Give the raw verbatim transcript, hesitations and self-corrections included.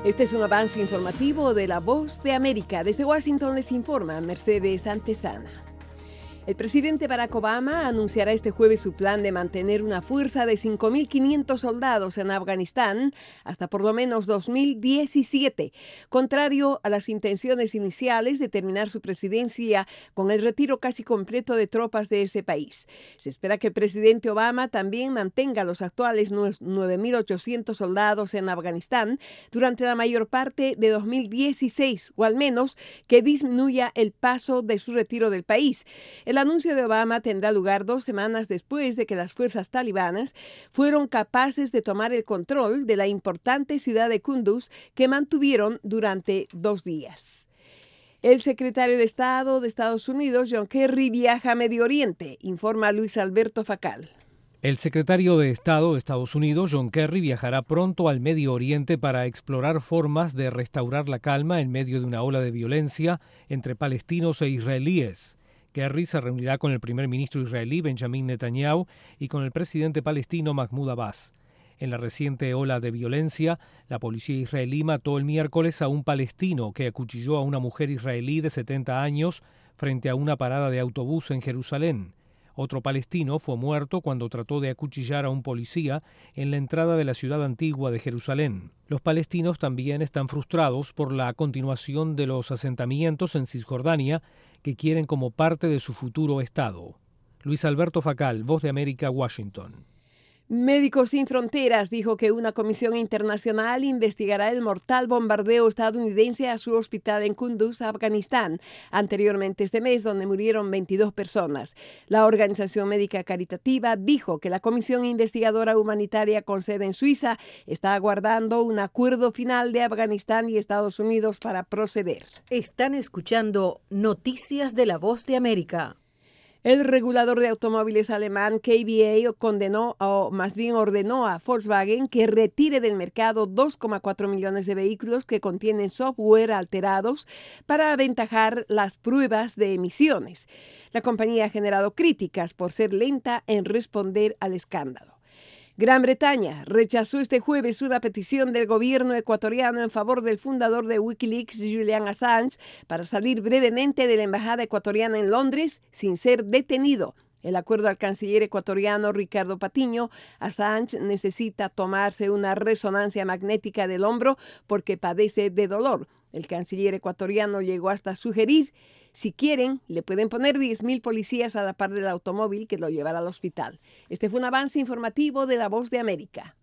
Este es un avance informativo de La Voz de América. Desde Washington les informa Mercedes Antesana. El presidente Barack Obama anunciará este jueves su plan de mantener una fuerza de cinco mil quinientos soldados en Afganistán hasta por lo menos dos mil diecisiete, contrario a las intenciones iniciales de terminar su presidencia con el retiro casi completo de tropas de ese país. Se espera que el presidente Obama también mantenga los actuales nueve mil ochocientos soldados en Afganistán durante la mayor parte de dos mil dieciséis, o al menos que disminuya el paso de su retiro del país. El anuncio de Obama tendrá lugar dos semanas después de que las fuerzas talibanas fueron capaces de tomar el control de la importante ciudad de Kunduz que mantuvieron durante dos días. El secretario de Estado de Estados Unidos, John Kerry, viaja a Medio Oriente, informa Luis Alberto Facal. El secretario de Estado de Estados Unidos, John Kerry, viajará pronto al Medio Oriente para explorar formas de restaurar la calma en medio de una ola de violencia entre palestinos e israelíes. Kerry se reunirá con el primer ministro israelí Benjamin Netanyahu y con el presidente palestino Mahmoud Abbas. En la reciente ola de violencia, la policía israelí mató el miércoles a un palestino que acuchilló a una mujer israelí de setenta años frente a una parada de autobús en Jerusalén. Otro palestino fue muerto cuando trató de acuchillar a un policía en la entrada de la ciudad antigua de Jerusalén. Los palestinos también están frustrados por la continuación de los asentamientos en Cisjordania que quieren como parte de su futuro Estado. Luis Alberto Facal, Voz de América, Washington. Médicos Sin Fronteras dijo que una comisión internacional investigará el mortal bombardeo estadounidense a su hospital en Kunduz, Afganistán, anteriormente este mes, donde murieron veintidós personas. La organización médica caritativa dijo que la comisión investigadora humanitaria con sede en Suiza está aguardando un acuerdo final de Afganistán y Estados Unidos para proceder. Están escuchando Noticias de la Voz de América. El regulador de automóviles alemán K B A condenó, o más bien ordenó a Volkswagen que retire del mercado dos coma cuatro millones de vehículos que contienen software alterados para aventajar las pruebas de emisiones. La compañía ha generado críticas por ser lenta en responder al escándalo. Gran Bretaña rechazó este jueves una petición del gobierno ecuatoriano en favor del fundador de Wikileaks, Julian Assange, para salir brevemente de la embajada ecuatoriana en Londres sin ser detenido. El acuerdo al canciller ecuatoriano Ricardo Patiño, Assange necesita tomarse una resonancia magnética del hombro porque padece de dolor. El canciller ecuatoriano llegó hasta sugerir, si quieren, le pueden poner diez mil policías a la par del automóvil que lo llevará al hospital. Este fue un avance informativo de La Voz de América.